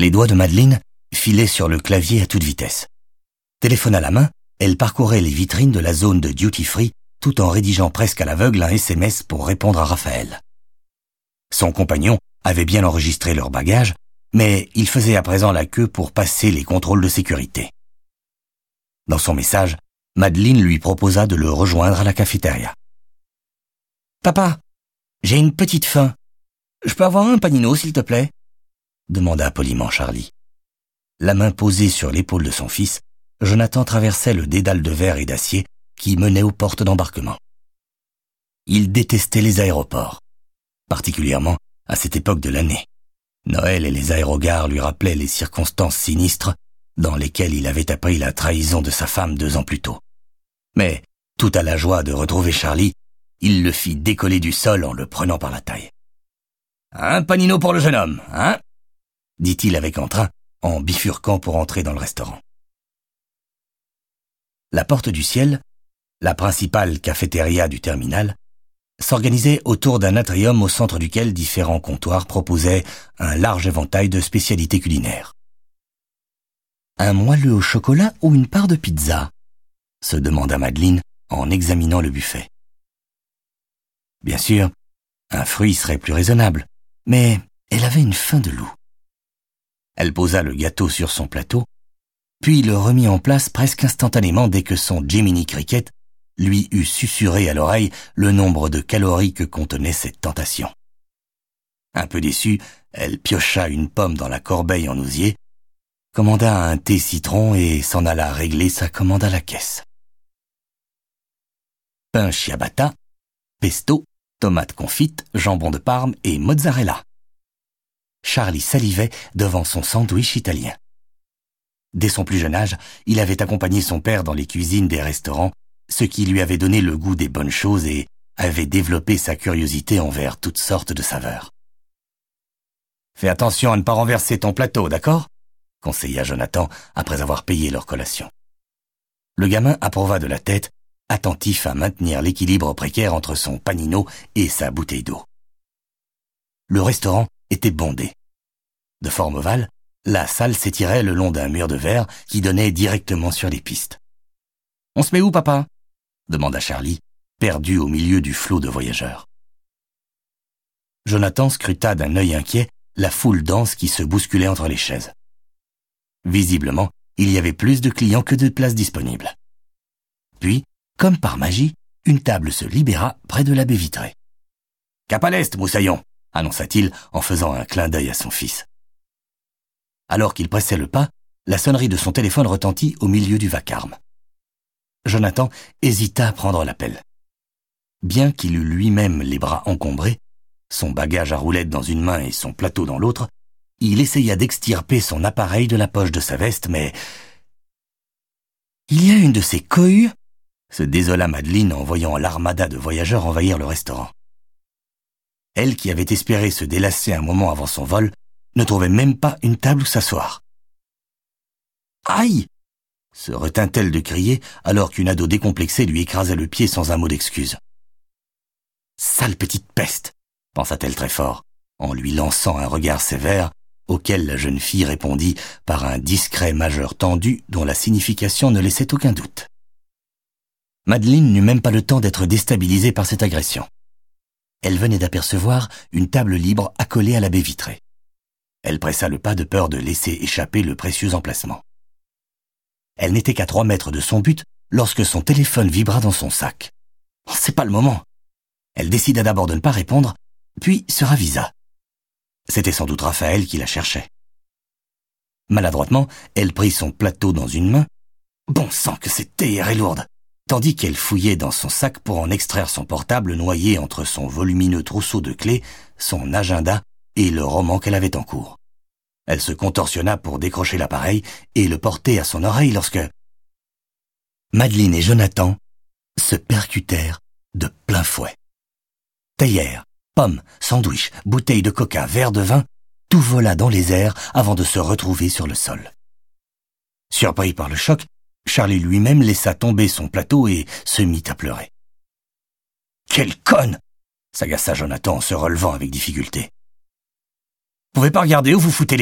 Les doigts de Madeleine filaient sur le clavier à toute vitesse. Téléphone à la main, elle parcourait les vitrines de la zone de duty-free tout en rédigeant presque à l'aveugle un SMS pour répondre à Raphaël. Son compagnon avait bien enregistré leur bagage, mais il faisait à présent la queue pour passer les contrôles de sécurité. Dans son message, Madeleine lui proposa de le rejoindre à la cafétéria. « Papa, j'ai une petite faim. Je peux avoir un panino, s'il te plaît ?» demanda poliment Charlie. La main posée sur l'épaule de son fils, Jonathan traversait le dédale de verre et d'acier qui menait aux portes d'embarquement. Il détestait les aéroports, particulièrement à cette époque de l'année. Noël et les aérogares lui rappelaient les circonstances sinistres dans lesquelles il avait appris la trahison de sa femme 2 ans plus tôt. Mais, tout à la joie de retrouver Charlie, il le fit décoller du sol en le prenant par la taille. « Un panino pour le jeune homme, hein ?» dit-il avec entrain, en bifurquant pour entrer dans le restaurant. La Porte du Ciel, la principale cafétéria du terminal, s'organisait autour d'un atrium au centre duquel différents comptoirs proposaient un large éventail de spécialités culinaires. « Un moelleux au chocolat ou une part de pizza ?» se demanda Madeleine en examinant le buffet. Bien sûr, un fruit serait plus raisonnable, mais elle avait une faim de loup. Elle posa le gâteau sur son plateau, puis le remit en place presque instantanément dès que son Jiminy Cricket lui eut susurré à l'oreille le nombre de calories que contenait cette tentation. Un peu déçue, elle piocha une pomme dans la corbeille en osier, commanda un thé citron et s'en alla régler sa commande à la caisse. Pain ciabatta, pesto, tomates confites, jambon de Parme et mozzarella. Charlie salivait devant son sandwich italien. Dès son plus jeune âge, il avait accompagné son père dans les cuisines des restaurants, ce qui lui avait donné le goût des bonnes choses et avait développé sa curiosité envers toutes sortes de saveurs. « Fais attention à ne pas renverser ton plateau, d'accord ?» conseilla Jonathan après avoir payé leur collation. Le gamin approuva de la tête, attentif à maintenir l'équilibre précaire entre son panino et sa bouteille d'eau. Le restaurant était bondé. De forme ovale, la salle s'étirait le long d'un mur de verre qui donnait directement sur les pistes. « On se met où, papa ?» demanda Charlie, perdu au milieu du flot de voyageurs. Jonathan scruta d'un œil inquiet la foule dense qui se bousculait entre les chaises. Visiblement, il y avait plus de clients que de places disponibles. Puis, comme par magie, une table se libéra près de la baie vitrée. « Cap à l'est, moussaillon !» annonça-t-il en faisant un clin d'œil à son fils. Alors qu'il pressait le pas, la sonnerie de son téléphone retentit au milieu du vacarme. Jonathan hésita à prendre l'appel. Bien qu'il eût lui-même les bras encombrés, son bagage à roulettes dans une main et son plateau dans l'autre, il essaya d'extirper son appareil de la poche de sa veste, mais... « Il y a une de ces cohues ?» se désola Madeleine en voyant l'armada de voyageurs envahir le restaurant. Elle, qui avait espéré se délasser un moment avant son vol, ne trouvait même pas une table où s'asseoir. « Aïe !» se retint-elle de crier alors qu'une ado décomplexée lui écrasait le pied sans un mot d'excuse. « Sale petite peste !» pensa-t-elle très fort, en lui lançant un regard sévère auquel la jeune fille répondit par un discret majeur tendu dont la signification ne laissait aucun doute. Madeleine n'eut même pas le temps d'être déstabilisée par cette agression. Elle venait d'apercevoir une table libre accolée à la baie vitrée. Elle pressa le pas de peur de laisser échapper le précieux emplacement. Elle n'était qu'à 3 mètres de son but lorsque son téléphone vibra dans son sac. « C'est pas le moment !» Elle décida d'abord de ne pas répondre, puis se ravisa. C'était sans doute Raphaël qui la cherchait. Maladroitement, elle prit son plateau dans une main. Bon sang que cette théière est lourde! Tandis qu'elle fouillait dans son sac pour en extraire son portable noyé entre son volumineux trousseau de clés, son agenda et le roman qu'elle avait en cours. Elle se contorsionna pour décrocher l'appareil et le porter à son oreille lorsque... Madeleine et Jonathan se percutèrent de plein fouet. Théière, pommes, sandwich, bouteilles de coca, verre de vin, tout vola dans les airs avant de se retrouver sur le sol. Surpris par le choc, Charlie lui-même laissa tomber son plateau et se mit à pleurer. « Quelle conne !» s'agaça Jonathan en se relevant avec difficulté. « Vous pouvez pas regarder où vous foutez les pieds ?»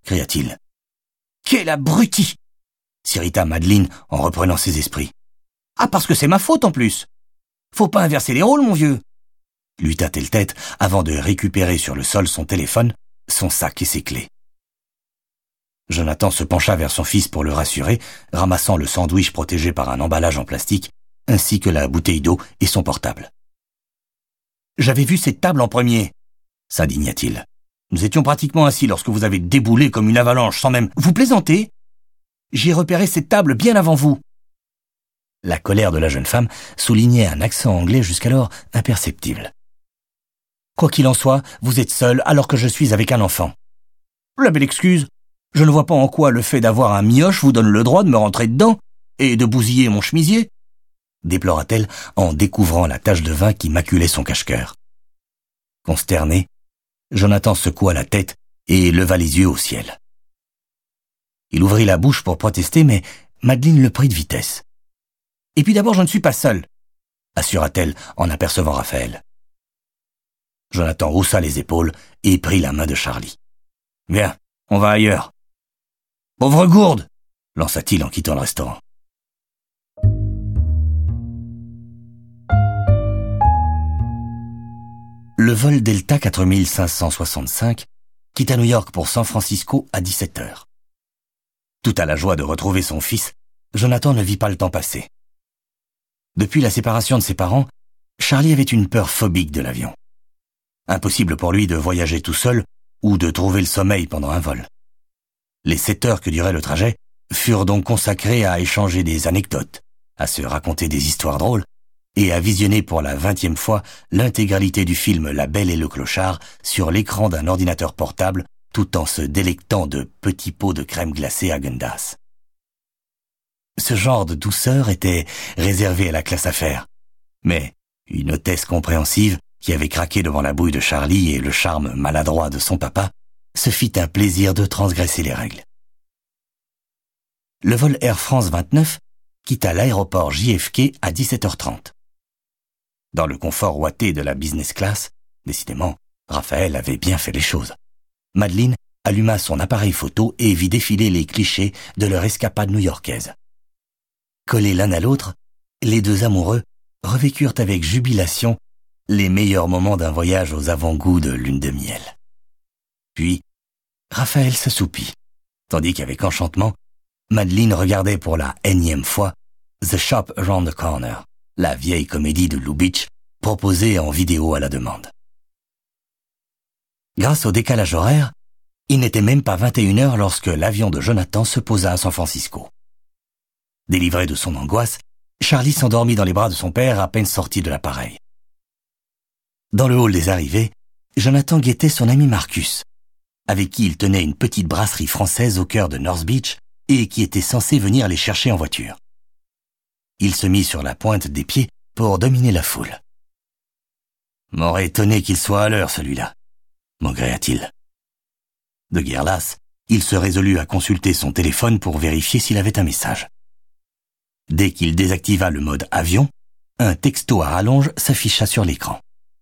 cria-t-il. « Quel abruti !» s'irrita Madeleine en reprenant ses esprits. « Ah, parce que c'est ma faute en plus. Faut pas inverser les rôles, mon vieux !» lui tâtait-elle tête avant de récupérer sur le sol son téléphone, son sac et ses clés. Jonathan se pencha vers son fils pour le rassurer, ramassant le sandwich protégé par un emballage en plastique, ainsi que la bouteille d'eau et son portable. « J'avais vu cette table en premier !» s'indigna-t-il. « Nous étions pratiquement assis lorsque vous avez déboulé comme une avalanche sans même... Vous plaisantez ? J'ai repéré cette table bien avant vous. » La colère de la jeune femme soulignait un accent anglais jusqu'alors imperceptible. « Quoi qu'il en soit, vous êtes seul alors que je suis avec un enfant. »« La belle excuse. Je ne vois pas en quoi le fait d'avoir un mioche vous donne le droit de me rentrer dedans et de bousiller mon chemisier. » déplora-t-elle en découvrant la tache de vin qui maculait son cache-cœur. Consterné, Jonathan secoua la tête et leva les yeux au ciel. Il ouvrit la bouche pour protester, mais Madeleine le prit de vitesse. « Et puis d'abord, je ne suis pas seule, » assura-t-elle en apercevant Raphaël. Jonathan haussa les épaules et prit la main de Charlie. « Viens, on va ailleurs. »« Pauvre gourde !» lança-t-il en quittant le restaurant. Le vol Delta 4565 quitta New York pour San Francisco à 17h. Tout à la joie de retrouver son fils, Jonathan ne vit pas le temps passer. Depuis la séparation de ses parents, Charlie avait une peur phobique de l'avion. Impossible pour lui de voyager tout seul ou de trouver le sommeil pendant un vol. Les 7 heures que durait le trajet furent donc consacrées à échanger des anecdotes, à se raconter des histoires drôles et à visionner pour la 20e fois l'intégralité du film La Belle et le Clochard sur l'écran d'un ordinateur portable tout en se délectant de petits pots de crème glacée Häagen-Dazs. Ce genre de douceur était réservé à la classe affaires, mais une hôtesse compréhensive qui avait craqué devant la bouille de Charlie et le charme maladroit de son papa se fit un plaisir de transgresser les règles. Le vol Air France 29 quitta l'aéroport JFK à 17h30. Dans le confort ouaté de la business class, décidément, Raphaël avait bien fait les choses. Madeleine alluma son appareil photo et vit défiler les clichés de leur escapade new-yorkaise. Collés l'un à l'autre, les deux amoureux revécurent avec jubilation les meilleurs moments d'un voyage aux avant-goûts de lune de miel. Puis, Raphaël s'assoupit, tandis qu'avec enchantement, Madeleine regardait pour la énième fois The Shop Around the Corner, la vieille comédie de Lubitsch proposée en vidéo à la demande. Grâce au décalage horaire, il n'était même pas 21h lorsque l'avion de Jonathan se posa à San Francisco. Délivré de son angoisse, Charlie s'endormit dans les bras de son père à peine sorti de l'appareil. Dans le hall des arrivées, Jonathan guettait son ami Marcus, avec qui il tenait une petite brasserie française au cœur de North Beach et qui était censé venir les chercher en voiture. Il se mit sur la pointe des pieds pour dominer la foule. « M'aurait étonné qu'il soit à l'heure, celui-là », maugréa-t-il. De guerre lasse, il se résolut à consulter son téléphone pour vérifier s'il avait un message. Dès qu'il désactiva le mode avion, un texto à rallonge s'afficha sur l'écran.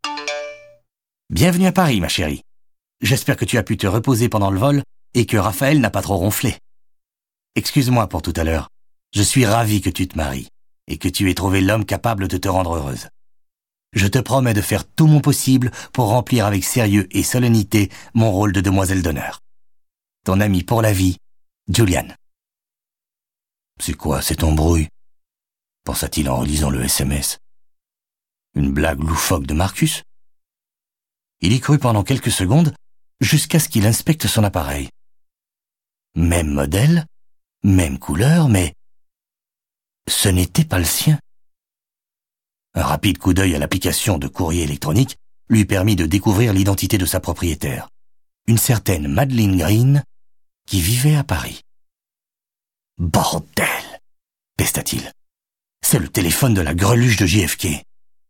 « Bienvenue à Paris, ma chérie. J'espère que tu as pu te reposer pendant le vol et que Raphaël n'a pas trop ronflé. Excuse-moi pour tout à l'heure. Je suis ravi que tu te maries et que tu aies trouvé l'homme capable de te rendre heureuse. Je te promets de faire tout mon possible pour remplir avec sérieux et solennité mon rôle de demoiselle d'honneur. Ton ami pour la vie, Julian. » C'est quoi cette embrouille ? Pensa-t-il en relisant le SMS. Une blague loufoque de Marcus ? Il y crut pendant quelques secondes, jusqu'à ce qu'il inspecte son appareil. Même modèle, même couleur, mais ce n'était pas le sien. Un rapide coup d'œil à l'application de courrier électronique lui permit de découvrir l'identité de sa propriétaire, une certaine Madeleine Green, qui vivait à Paris. « Bordel !» pesta-t-il. « C'est le téléphone de la greluche de JFK. »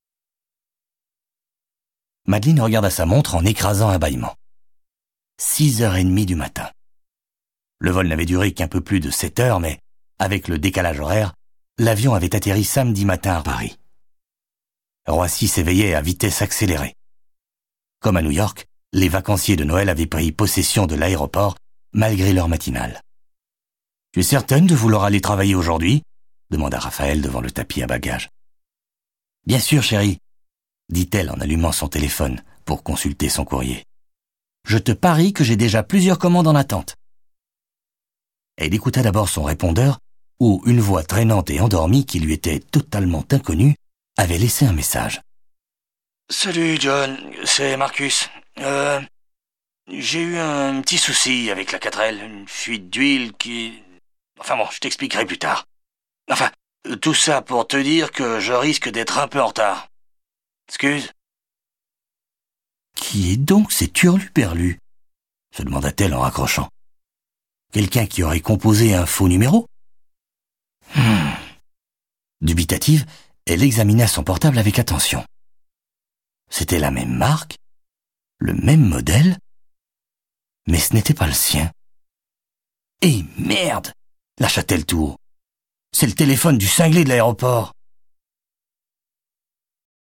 Madeleine regarda sa montre en écrasant un bâillement. 6h30 du matin. Le vol n'avait duré qu'un peu plus de 7 heures, mais, avec le décalage horaire, l'avion avait atterri samedi matin à Paris. Roissy s'éveillait à vitesse accélérée. Comme à New York, les vacanciers de Noël avaient pris possession de l'aéroport malgré l'heure matinale. « Tu es certaine de vouloir aller travailler aujourd'hui ?» demanda Raphaël devant le tapis à bagages. « Bien sûr, chérie, » dit-elle en allumant son téléphone pour consulter son courrier. « Je te parie que j'ai déjà plusieurs commandes en attente. » Elle écouta d'abord son répondeur où une voix traînante et endormie qui lui était totalement inconnue avait laissé un message. « Salut John, c'est Marcus. J'ai eu un petit souci avec la 4L, une fuite d'huile qui... Enfin bon, je t'expliquerai plus tard. Enfin, tout ça pour te dire que je risque d'être un peu en retard. Excuse. » « Qui est donc cet hurluberlu ?» se demanda-t-elle en raccrochant. « Quelqu'un qui aurait composé un faux numéro ? Dubitative, elle examina son portable avec attention. C'était la même marque, le même modèle, mais ce n'était pas le sien. « Et merde !» lâcha-t-elle tout haut. « C'est le téléphone du cinglé de l'aéroport. »